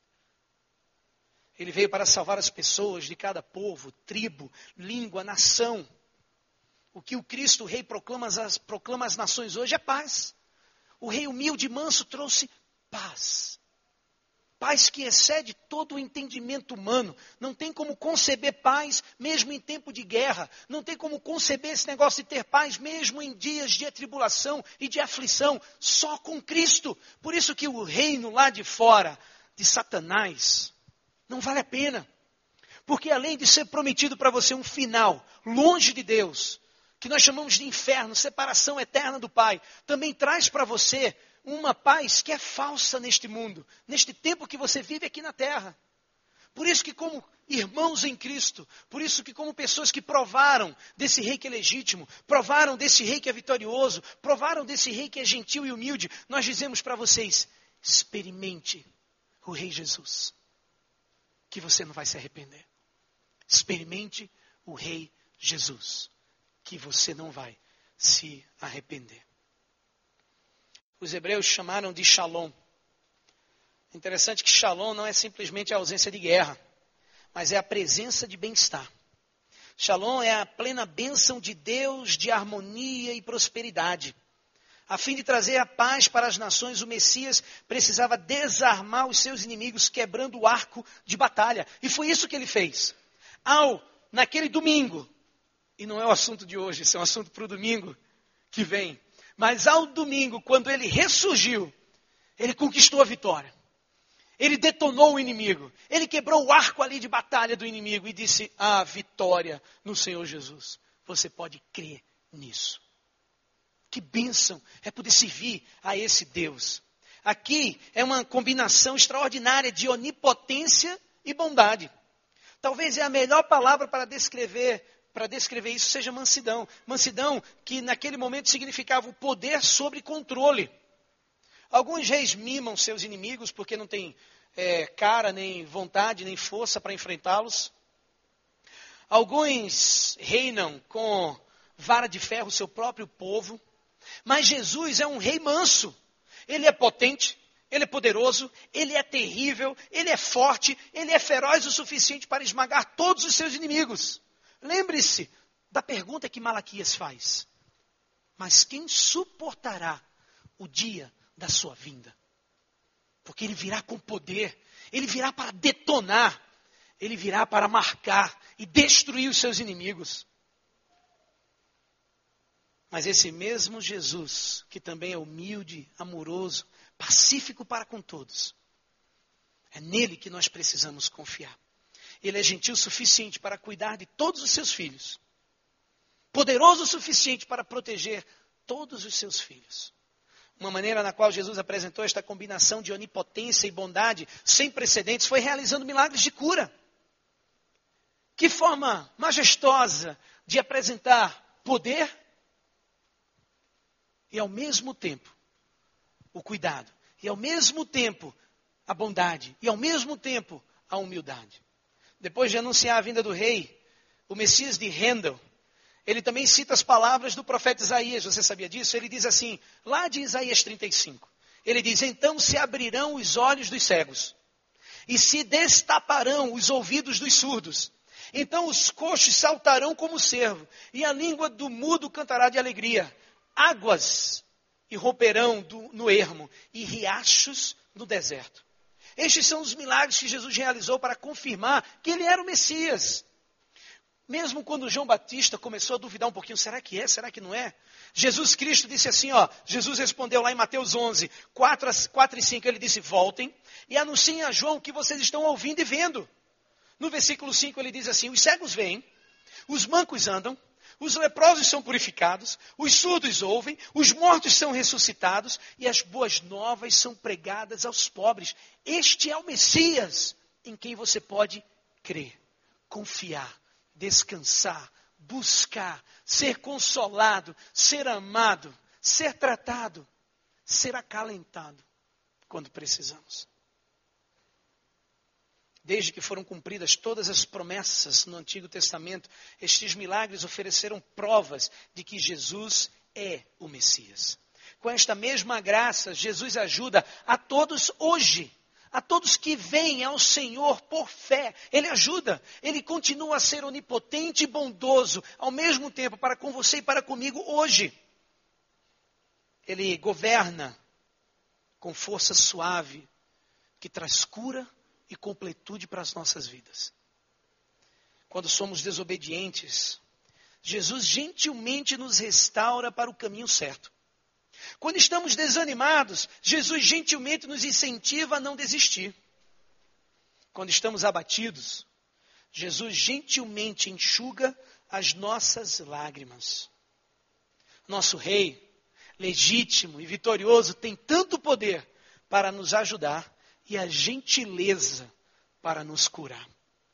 Ele veio para salvar as pessoas de cada povo, tribo, língua, nação. O que o Cristo, o Rei, proclama às, proclama às nações hoje é paz. O Rei humilde e manso trouxe paz. Paz que excede todo o entendimento humano. Não tem como conceber paz mesmo em tempo de guerra. Não tem como conceber esse negócio de ter paz mesmo em dias de atribulação e de aflição. Só com Cristo. Por isso que o reino lá de fora de Satanás não vale a pena. Porque além de ser prometido para você um final longe de Deus, que nós chamamos de inferno, separação eterna do Pai, também traz para você uma paz que é falsa neste mundo, neste tempo que você vive aqui na terra. Por isso que como irmãos em Cristo, por isso que como pessoas que provaram desse rei que é legítimo, provaram desse rei que é vitorioso, provaram desse rei que é gentil e humilde, nós dizemos para vocês: experimente o Rei Jesus, que você não vai se arrepender. Experimente o Rei Jesus, que você não vai se arrepender. Os hebreus chamaram de Shalom. Interessante que Shalom não é simplesmente a ausência de guerra, mas é a presença de bem-estar. Shalom é a plena bênção de Deus de harmonia e prosperidade. A fim de trazer a paz para as nações, o Messias precisava desarmar os seus inimigos, quebrando o arco de batalha. E foi isso que ele fez. Ao, naquele domingo, e não é o assunto de hoje, isso é um assunto para o domingo que vem. Mas ao domingo, quando ele ressurgiu, ele conquistou a vitória. Ele detonou o inimigo. Ele quebrou o arco ali de batalha do inimigo e disse: a vitória no Senhor Jesus. Você pode crer nisso. Que bênção é poder servir a esse Deus. Aqui é uma combinação extraordinária de onipotência e bondade. Talvez é a melhor palavra para descrever Para descrever isso seja mansidão. Mansidão que naquele momento significava o poder sobre controle. Alguns reis mimam seus inimigos porque não têm é, cara, nem vontade, nem força para enfrentá-los. Alguns reinam com vara de ferro o seu próprio povo. Mas Jesus é um rei manso. Ele é potente, ele é poderoso, ele é terrível, ele é forte, ele é feroz o suficiente para esmagar todos os seus inimigos. Lembre-se da pergunta que Malaquias faz: mas quem suportará o dia da sua vinda? Porque ele virá com poder, ele virá para detonar, ele virá para marcar e destruir os seus inimigos. Mas esse mesmo Jesus, que também é humilde, amoroso, pacífico para com todos, é nele que nós precisamos confiar. Ele é gentil o suficiente para cuidar de todos os seus filhos, poderoso o suficiente para proteger todos os seus filhos. Uma maneira na qual Jesus apresentou esta combinação de onipotência e bondade sem precedentes foi realizando milagres de cura. Que forma majestosa de apresentar poder e ao mesmo tempo o cuidado, e ao mesmo tempo a bondade, e ao mesmo tempo a humildade. Depois de anunciar a vinda do rei, o Messias de Handel, ele também cita as palavras do profeta Isaías, você sabia disso? Ele diz assim, lá de Isaías trinta e cinco, ele diz, então se abrirão os olhos dos cegos, e se destaparão os ouvidos dos surdos, então os coxos saltarão como cervo, e a língua do mudo cantará de alegria, águas irromperão do, no ermo, e riachos no deserto. Estes são os milagres que Jesus realizou para confirmar que ele era o Messias. Mesmo quando João Batista começou a duvidar um pouquinho, será que é, será que não é? Jesus Cristo disse assim, ó, Jesus respondeu lá em Mateus onze, quatro e cinco, ele disse, voltem e anunciem a João o que vocês estão ouvindo e vendo. No versículo cinco ele diz assim, os cegos veem, os mancos andam, os leprosos são purificados, os surdos ouvem, os mortos são ressuscitados e as boas novas são pregadas aos pobres. Este é o Messias em quem você pode crer, confiar, descansar, buscar, ser consolado, ser amado, ser tratado, ser acalentado quando precisamos. Desde que foram cumpridas todas as promessas no Antigo Testamento, estes milagres ofereceram provas de que Jesus é o Messias. Com esta mesma graça, Jesus ajuda a todos hoje. A todos que vêm ao Senhor por fé, Ele ajuda. Ele continua a ser onipotente e bondoso, ao mesmo tempo, para com você e para comigo hoje. Ele governa com força suave, que traz cura e completude para as nossas vidas. Quando somos desobedientes, Jesus gentilmente nos restaura para o caminho certo. Quando estamos desanimados, Jesus gentilmente nos incentiva a não desistir. Quando estamos abatidos, Jesus gentilmente enxuga as nossas lágrimas. Nosso Rei, legítimo e vitorioso, tem tanto poder para nos ajudar e a gentileza para nos curar.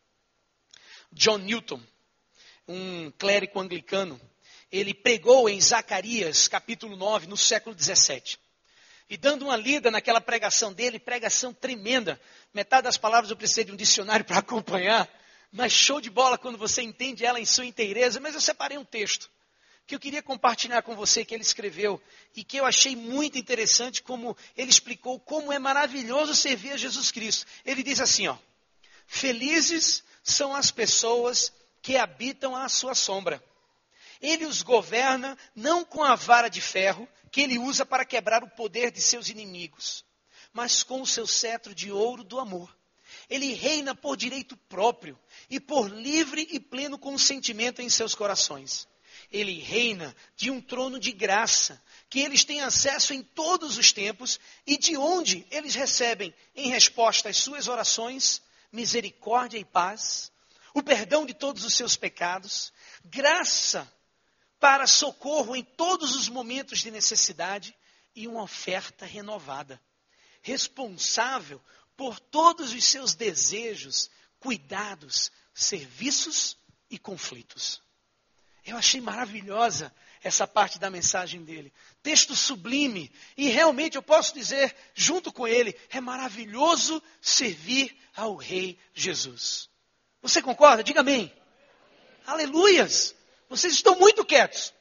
John Newton, um clérigo anglicano, ele pregou em Zacarias, capítulo nove, no século dezessete. E dando uma lida naquela pregação dele, pregação tremenda. Metade das palavras eu precisei de um dicionário para acompanhar. Mas show de bola quando você entende ela em sua inteireza. Mas eu separei um texto que eu queria compartilhar com você, que ele escreveu. E que eu achei muito interessante como ele explicou como é maravilhoso servir a Jesus Cristo. Ele diz assim, ó. Felizes são as pessoas que habitam à sua sombra. Ele os governa não com a vara de ferro que ele usa para quebrar o poder de seus inimigos, mas com o seu cetro de ouro do amor. Ele reina por direito próprio e por livre e pleno consentimento em seus corações. Ele reina de um trono de graça, que eles têm acesso em todos os tempos e de onde eles recebem, em resposta às suas orações, misericórdia e paz, o perdão de todos os seus pecados, graça para socorro em todos os momentos de necessidade e uma oferta renovada, responsável por todos os seus desejos, cuidados, serviços e conflitos. Eu achei maravilhosa essa parte da mensagem dele. Texto sublime. E realmente eu posso dizer, junto com ele, é maravilhoso servir ao Rei Jesus. Você concorda? Diga amém. Amém. Aleluias. Vocês estão muito quietos.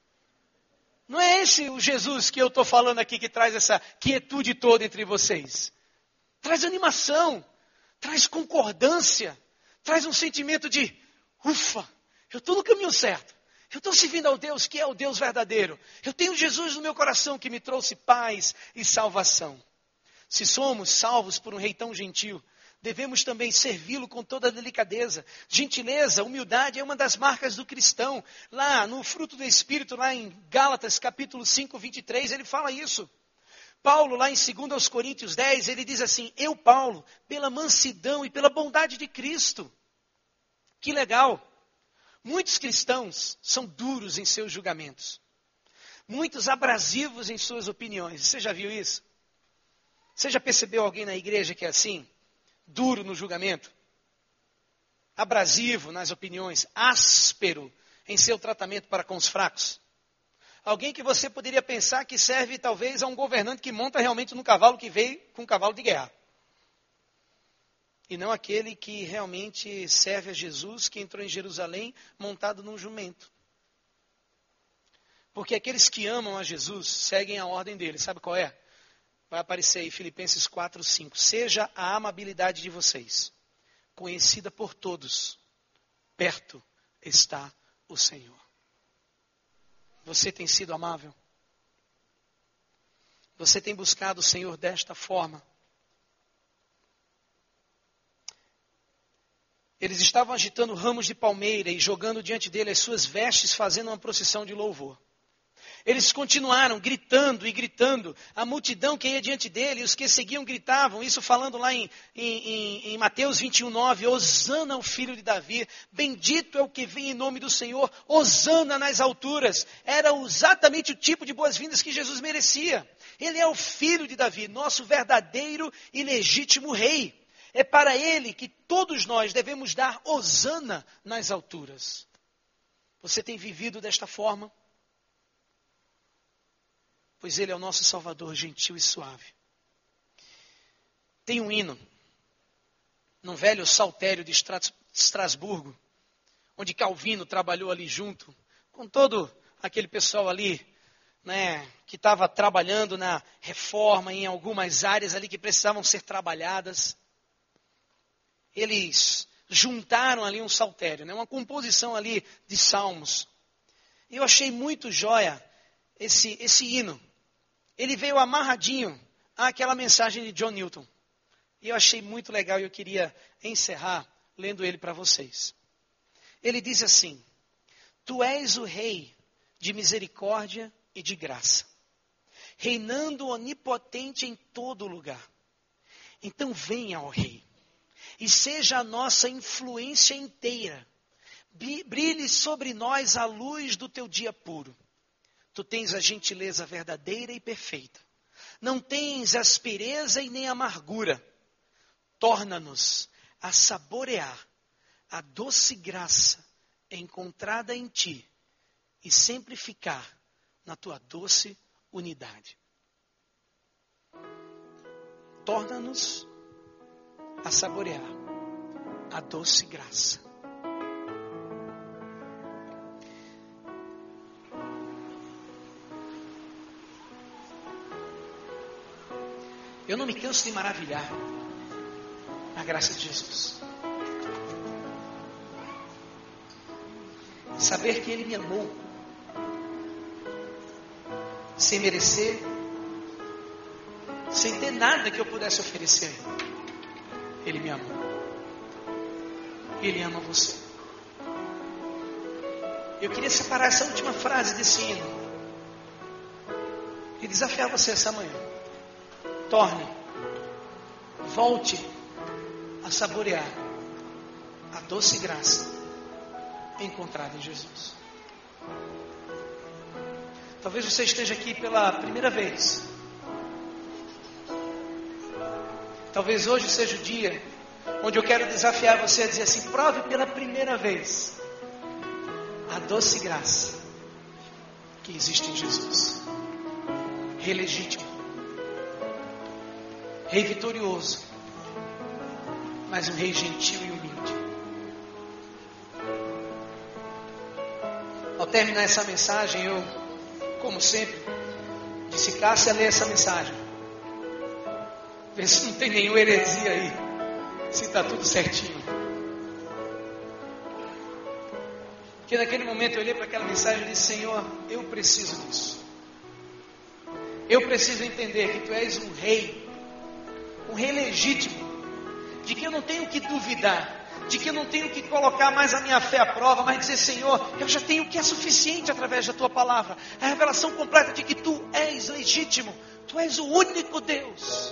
Não é esse o Jesus que eu estou falando aqui que traz essa quietude toda entre vocês. Traz animação, traz concordância, traz um sentimento de, ufa, eu estou no caminho certo. Eu estou servindo ao Deus que é o Deus verdadeiro. Eu tenho Jesus no meu coração que me trouxe paz e salvação. Se somos salvos por um rei tão gentil, devemos também servi-lo com toda a delicadeza. Gentileza, humildade é uma das marcas do cristão. Lá no fruto do Espírito, lá em Gálatas capítulo cinco, vinte e três, ele fala isso. Paulo, lá em dois Coríntios dez, ele diz assim: eu, Paulo, pela mansidão e pela bondade de Cristo. Que legal! Muitos cristãos são duros em seus julgamentos. Muitos abrasivos em suas opiniões. Você já viu isso? Você já percebeu alguém na igreja que é assim? Duro no julgamento? Abrasivo nas opiniões? Áspero em seu tratamento para com os fracos? Alguém que você poderia pensar que serve talvez a um governante que monta realmente no cavalo que veio com um cavalo de guerra. E não aquele que realmente serve a Jesus, que entrou em Jerusalém montado num jumento. Porque aqueles que amam a Jesus seguem a ordem dele. Sabe qual é? Vai aparecer aí Filipenses quatro, cinco. Seja a amabilidade de vocês conhecida por todos. Perto está o Senhor. Você tem sido amável? Você tem buscado o Senhor desta forma? Eles estavam agitando ramos de palmeira e jogando diante dele as suas vestes, fazendo uma procissão de louvor. Eles continuaram gritando e gritando. A multidão que ia diante dele, os que seguiam gritavam. Isso falando lá em, em, em Mateus vinte e um, nove. Hosana ao filho de Davi. Bendito é o que vem em nome do Senhor. Hosana nas alturas. Era exatamente o tipo de boas-vindas que Jesus merecia. Ele é o filho de Davi, nosso verdadeiro e legítimo rei. É para ele que todos nós devemos dar hosana nas alturas. Você tem vivido desta forma? Pois ele é o nosso Salvador, gentil e suave. Tem um hino, num velho saltério de Estrasburgo, onde Calvino trabalhou ali junto, com todo aquele pessoal ali, né, que estava trabalhando na reforma em algumas áreas ali que precisavam ser trabalhadas. Eles juntaram ali um saltério, né, uma composição ali de salmos. E eu achei muito joia esse, esse hino. Ele veio amarradinho àquela mensagem de John Newton. E eu achei muito legal e eu queria encerrar lendo ele para vocês. Ele diz assim: Tu és o rei de misericórdia e de graça, reinando onipotente em todo lugar. Então venha, ó rei, e seja a nossa influência inteira. Brilhe sobre nós a luz do teu dia puro. Tu tens a gentileza verdadeira e perfeita. Não tens aspereza e nem amargura. Torna-nos a saborear a doce graça encontrada em ti e sempre ficar na tua doce unidade. Torna-nos a saborear a doce graça. Eu não me canso de maravilhar na graça de Jesus. Saber que Ele me amou, sem merecer, sem ter nada que eu pudesse oferecer. Ele me amou. Ele ama você. Eu queria separar essa última frase desse hino e desafiar você essa manhã. Torne, volte a saborear a doce graça encontrada em Jesus. Talvez você esteja aqui pela primeira vez. Talvez hoje seja o dia onde eu quero desafiar você a dizer assim: prove pela primeira vez a doce graça que existe em Jesus. Rei legítimo, Rei vitorioso, mas um rei gentil e humilde. Ao terminar essa mensagem, eu, como sempre, disse: Cássia, lê essa mensagem. Vê se não tem nenhuma heresia aí, se está tudo certinho. Porque naquele momento eu olhei para aquela mensagem e disse: Senhor, eu preciso disso. Eu preciso entender que Tu és um rei um rei legítimo, de que eu não tenho que duvidar, de que eu não tenho que colocar mais a minha fé à prova, mas dizer, Senhor, eu já tenho o que é suficiente através da Tua palavra, a revelação completa de que Tu és legítimo, Tu és o único Deus.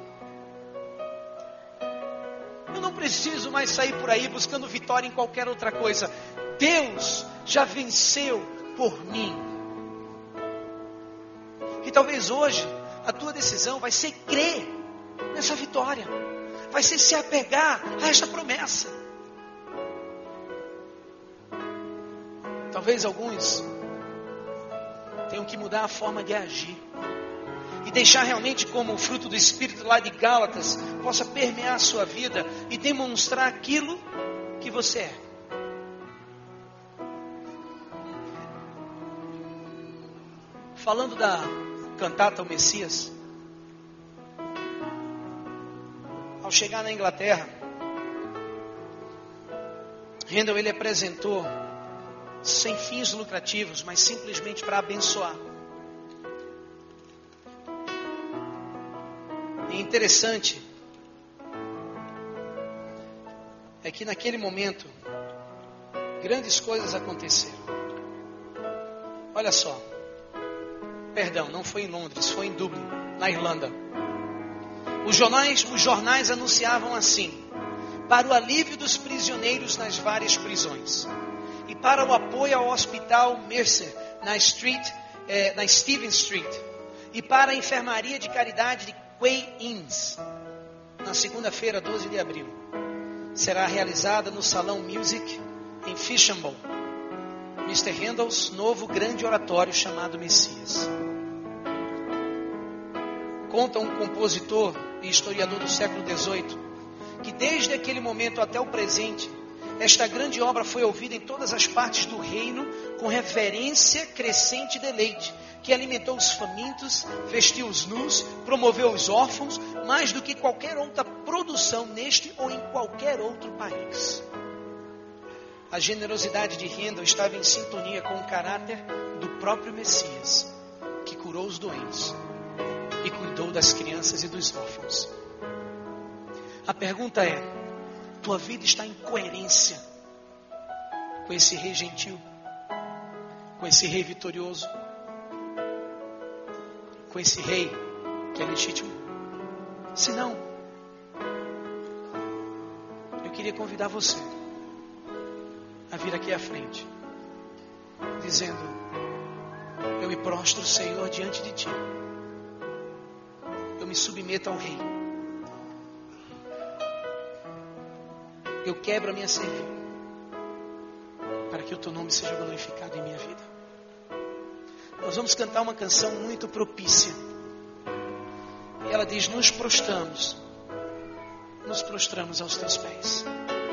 Eu não preciso mais sair por aí buscando vitória em qualquer outra coisa. Deus já venceu por mim. E talvez hoje a tua decisão vai ser crer nessa vitória, vai ser se apegar a esta promessa. Talvez alguns tenham que mudar a forma de agir e deixar realmente como o fruto do Espírito lá de Gálatas possa permear a sua vida e demonstrar aquilo que você é. Falando da cantata O Messias, ao chegar na Inglaterra, Handel ele apresentou sem fins lucrativos, mas simplesmente para abençoar. E interessante é que naquele momento grandes coisas aconteceram. Olha só, perdão, não foi em Londres, foi em Dublin, na Irlanda. Os jornais, os jornais anunciavam assim: para o alívio dos prisioneiros nas várias prisões e para o apoio ao hospital Mercer na Street, eh, na Stephen Street, e para a enfermaria de caridade de Quay Inns, na segunda-feira, doze de abril, será realizada no Salão Music em Fishamble, mister Handel's novo grande oratório chamado Messias. Conta um compositor e historiador do século dezoito que desde aquele momento até o presente, esta grande obra foi ouvida em todas as partes do reino com reverência, crescente deleite, que alimentou os famintos, vestiu os nus, promoveu os órfãos, mais do que qualquer outra produção neste ou em qualquer outro país. A generosidade de Handel estava em sintonia com o caráter do próprio Messias, que curou os doentes e cuidou das crianças e dos órfãos. A pergunta é: tua vida está em coerência com esse rei gentil, com esse rei vitorioso, com esse rei que é legítimo? Se não, eu queria convidar você a vir aqui à frente, dizendo: eu me prostro, Senhor, diante de Ti. Eu me submeto ao Rei. Eu quebro a minha cerviz para que o Teu nome seja glorificado em minha vida. Nós vamos cantar uma canção muito propícia. E ela diz: nos prostramos, nos prostramos aos Teus pés.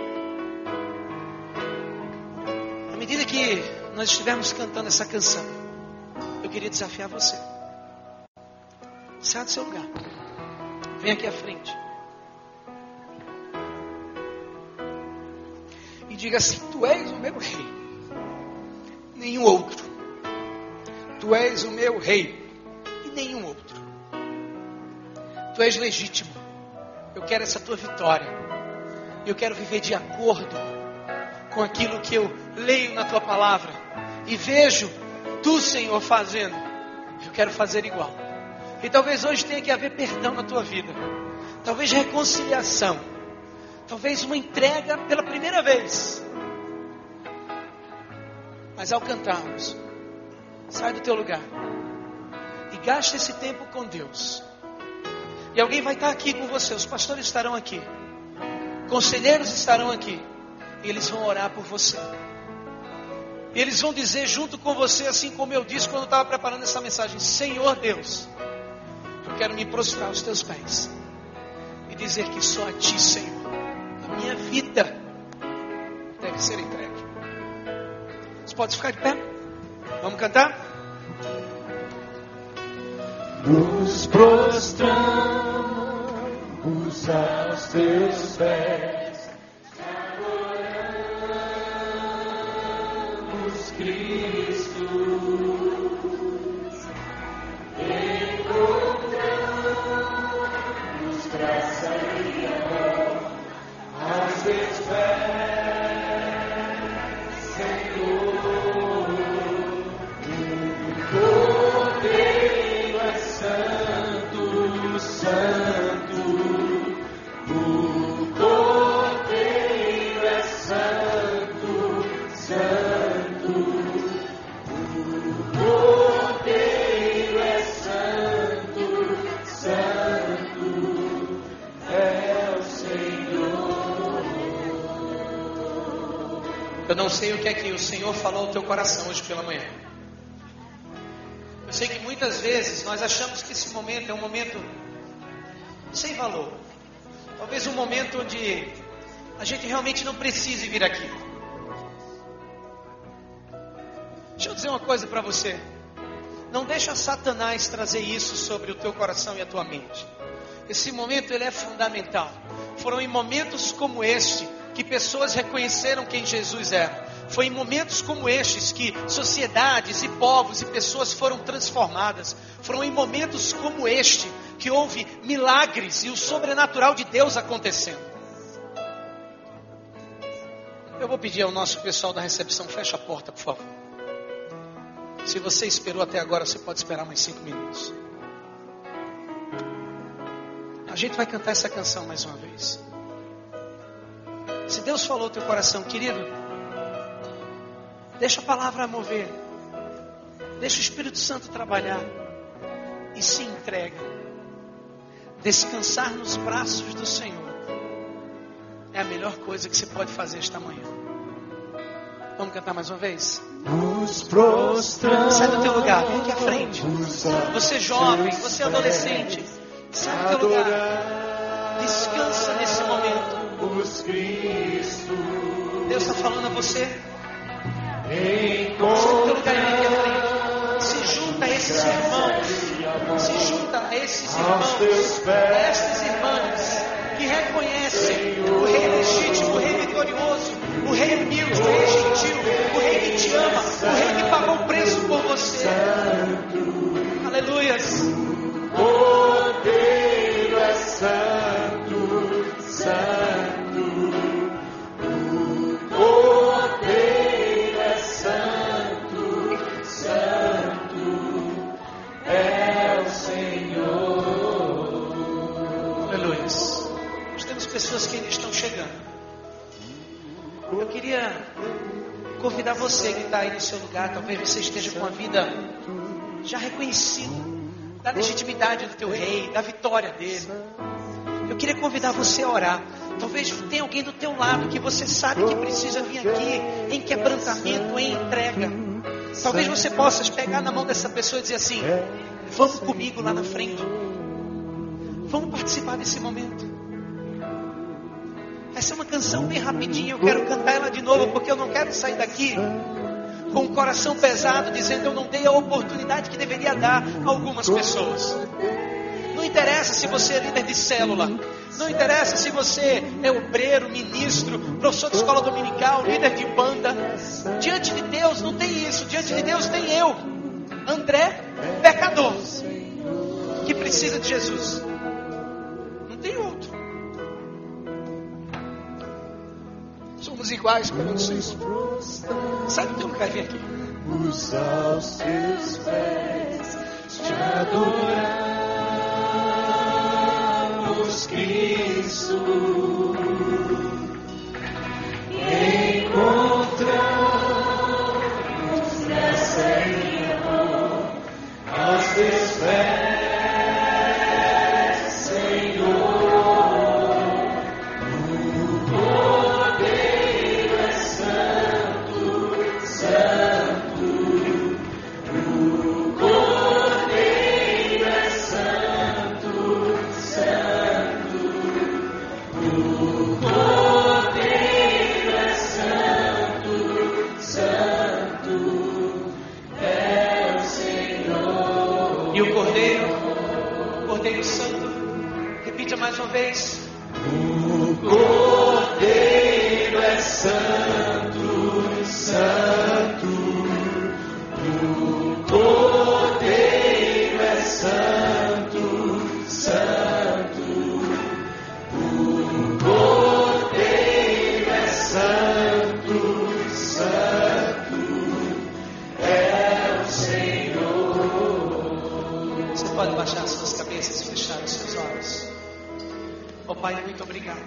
À medida que nós estivermos cantando essa canção, eu queria desafiar você. Saia do seu lugar. Vem aqui à frente. E diga assim: Tu és o meu rei, nenhum outro. Tu és o meu rei e nenhum outro. Tu és legítimo. Eu quero essa Tua vitória. Eu quero viver de acordo com aquilo que eu leio na Tua palavra e vejo Tu, Senhor, fazendo. Eu quero fazer igual. E talvez hoje tenha que haver perdão na tua vida. Talvez reconciliação. Talvez uma entrega pela primeira vez. Mas ao cantarmos, sai do teu lugar e gaste esse tempo com Deus. E alguém vai estar aqui com você. Os pastores estarão aqui, conselheiros estarão aqui, e eles vão orar por você. E eles vão dizer junto com você, assim como eu disse quando eu estava preparando essa mensagem: Senhor Deus, eu quero me prostrar aos Teus pés e dizer que só a Ti, Senhor, a minha vida deve ser entregue. Você pode ficar de pé? Vamos cantar? Nos prostramos aos Teus pés, adoramos Cristo, encontramos Eu não sei o que é que o Senhor falou ao teu coração hoje pela manhã. Eu sei que muitas vezes nós achamos que esse momento é um momento sem valor. Talvez um momento onde a gente realmente não precise vir aqui. Deixa eu dizer uma coisa para você. Não deixa Satanás trazer isso sobre o teu coração e a tua mente. Esse momento ele é fundamental. Foram em momentos como este que pessoas reconheceram quem Jesus era. Foi em momentos como estes que sociedades e povos e pessoas foram transformadas. Foram em momentos como este que houve milagres e o sobrenatural de Deus acontecendo. Eu vou pedir ao nosso pessoal da recepção, fecha a porta, por favor. Se você esperou até agora, você pode esperar mais cinco minutos. A gente vai cantar essa canção mais uma vez. Se Deus falou ao teu coração, querido, deixa a palavra mover. Deixa o Espírito Santo trabalhar. E se entrega. Descansar nos braços do Senhor é a melhor coisa que você pode fazer esta manhã. Vamos cantar mais uma vez? Nos prostramos. Sai do teu lugar, vem aqui à frente. Você jovem, você adolescente, sai do teu lugar. Descansa nesse momento. Cristo. Deus está falando a você. Encontra. Sai do teu lugar e vem aqui à frente. Se junta a esses irmãos. Se junta a esses irmãos. A estas irmãs que reconhecem o Rei legítimo, o Rei vitorioso, o Rei humilde, o Rei gentil, o Rei que te ama, o Rei que pagou o preço por você. Aleluias. Cordeiro é santo, santo. O Cordeiro é santo, santo. É o Senhor. Aleluias. Nós temos pessoas que ainda estão chegando. Eu queria convidar você que está aí no seu lugar. Talvez você esteja com a vida já reconhecida da legitimidade do teu rei, da vitória dele. Eu queria convidar você a orar. Talvez tenha alguém do teu lado que você sabe que precisa vir aqui em quebrantamento, em entrega. Talvez você possa pegar na mão dessa pessoa e dizer assim: vamos comigo lá na frente. Vamos participar desse momento. Essa é uma canção bem rapidinha. Eu quero cantar ela de novo, porque eu não quero sair daqui com o coração pesado, dizendo eu não dei a oportunidade que deveria dar a algumas pessoas. Não interessa se você é líder de célula, não interessa se você é obreiro, ministro, professor de escola dominical, líder de banda. Diante de Deus não tem isso. Diante de Deus tem eu, André, pecador, que precisa de Jesus. Não tem outro. Somos iguais para vocês. Sai do teu lugar e vem aqui. Os aos teus pés te adoramos, Cristo. Encontramos nessa irmã aos teus pés. Mais uma vez. O Cordeiro é santo, santo. O Cordeiro é santo, santo. Pai, muito obrigado.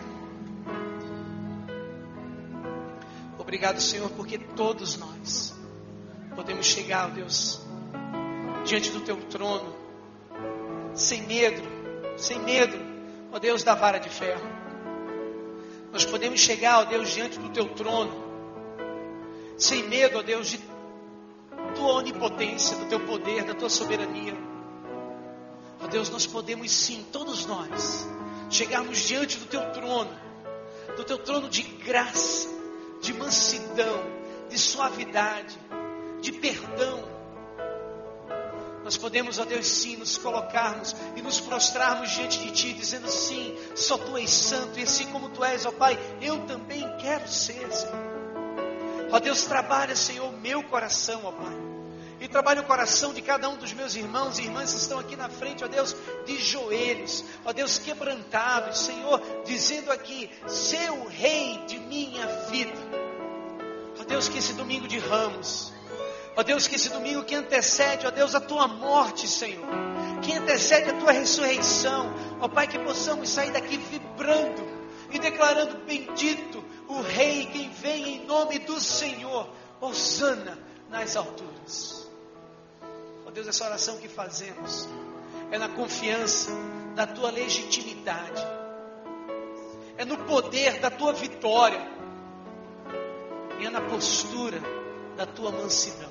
Obrigado, Senhor, porque todos nós podemos chegar, ó Deus, diante do Teu trono, sem medo, sem medo, ó Deus da vara de ferro. Nós podemos chegar, ó Deus, diante do Teu trono, sem medo, ó Deus, de Tua onipotência, do Teu poder, da Tua soberania. Ó Deus, nós podemos sim, todos nós, chegarmos diante do Teu trono, do Teu trono de graça, de mansidão, de suavidade, de perdão. Nós podemos, ó Deus, sim, nos colocarmos e nos prostrarmos diante de Ti, dizendo sim, só Tu és santo, e assim como Tu és, ó Pai, eu também quero ser, Senhor. Ó Deus, trabalha, Senhor, o meu coração, ó Pai, e trabalha o coração de cada um dos meus irmãos e irmãs que estão aqui na frente, ó Deus, de joelhos, ó Deus, quebrantados, Senhor, dizendo aqui, ser o Rei de minha vida. Ó Deus, que esse domingo de Ramos, ó Deus, que esse domingo que antecede, ó Deus, a Tua morte, Senhor, que antecede a Tua ressurreição, ó Pai, que possamos sair daqui vibrando e declarando bendito o Rei, quem vem em nome do Senhor, hosana nas alturas. Ó Deus, essa oração que fazemos é na confiança da Tua legitimidade, é no poder da Tua vitória, e é na postura da Tua mansidão.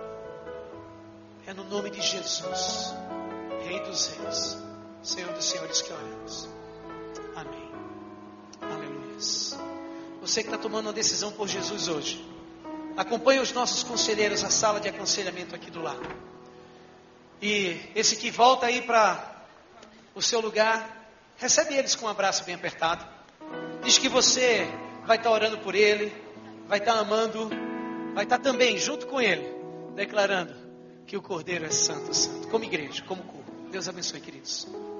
É no nome de Jesus, Rei dos Reis, Senhor dos Senhores, que oramos. Amém. Aleluia. Você que está tomando uma decisão por Jesus hoje, acompanhe os nossos conselheiros na sala de aconselhamento aqui do lado. E esse que volta aí para o seu lugar, recebe eles com um abraço bem apertado. Diz que você vai estar orando por ele, vai estar amando, vai estar também junto com ele, declarando que o Cordeiro é santo, santo, como igreja, como corpo. Deus abençoe, queridos.